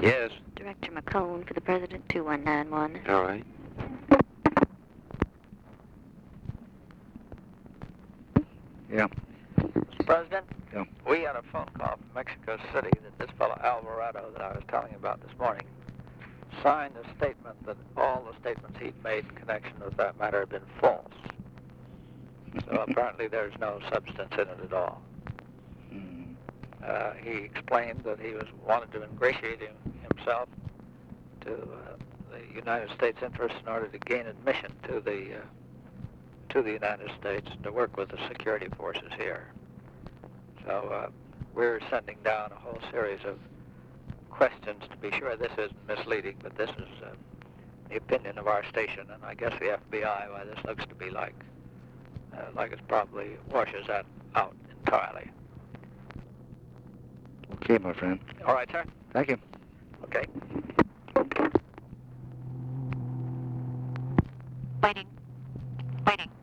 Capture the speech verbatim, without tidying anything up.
Yes. Director McCone for the President, two one nine one. All right. Yeah. Mister President? Yeah. We had a phone call from Mexico City that this fellow Alvarado that I was telling you about this morning signed a statement that all the statements he'd made in connection with that matter had been false. So apparently there's no substance in it at all. Mm. Uh, he explained that he was wanted to ingratiate him, himself to uh, the United States interests in order to gain admission to the uh, to the United States and to work with the security forces here. So uh, we're sending down a whole series of questions to be sure this isn't misleading, but this is uh, the opinion of our station, and I guess the F B I, why this looks to be like uh, like it probably washes that out entirely. Okay, my friend. All right, sir? Thank you. Okay. Waiting. Waiting.